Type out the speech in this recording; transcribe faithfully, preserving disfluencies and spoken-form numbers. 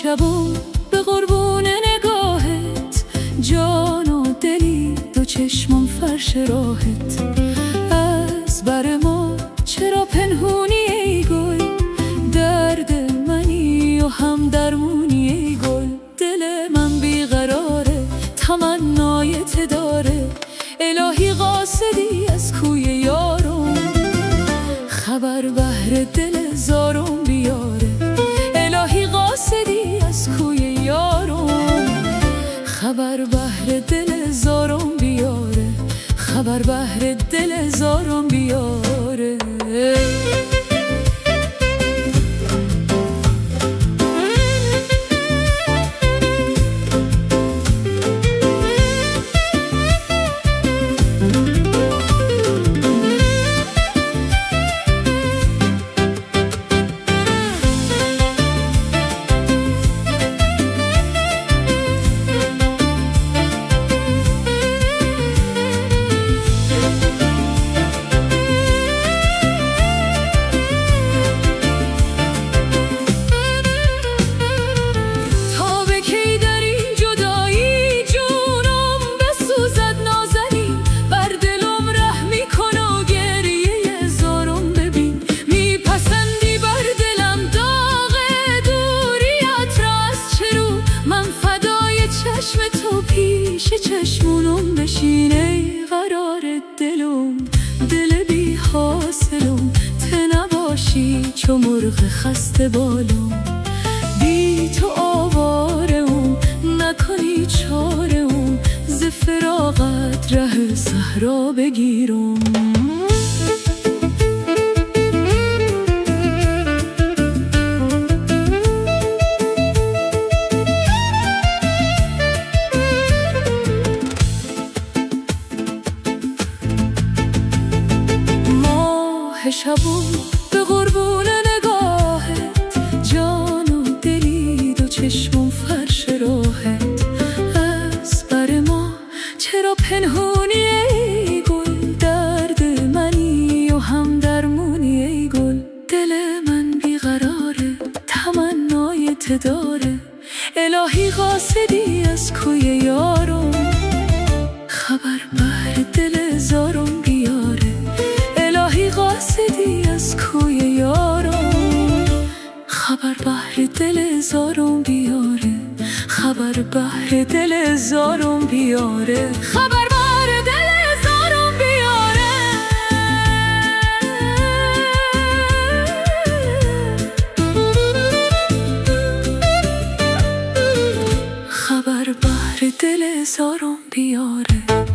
شبون به قربون نگاهت، جان و دلی دو چشمم فرش راهت. از بر ما چرا پنهونی ای گل، درد منی و هم درمونی ای گل. دل من بیقراره تمنایت داره، الهی قاصدی از کوی یارم، خبر بهر دل زارم بیاره. الهی قاصدی از کوی یارم، خبر بهر دل زارم بیاره، خبر بهر دل زارم بیاره. پیش چشمونم بشینه قرار دلم، دل بی حاصلم، ته نباشی چو مرغ خسته بالم. بی تو آوارم نکنی چارم، ز فراقت ره صحرا بگیرم. شبون به قربون نگاهت، جان و دلی دو چشمم فرش راهت. از بر ما چرا پنهونی ای گل، درد منی و هم درمونی ای گل. دل من بیقراره تمنایت داره، الهی قاصدی از کوی یارم، خبر بهر دل زارم بیاره. قاصدی از کوی یارم، خبر بهر دل زارم بیاره، خبر بهر دل زارم بیاره، خبر بهر دل زارم بیاره. خبر بهر دل زارم بیاره.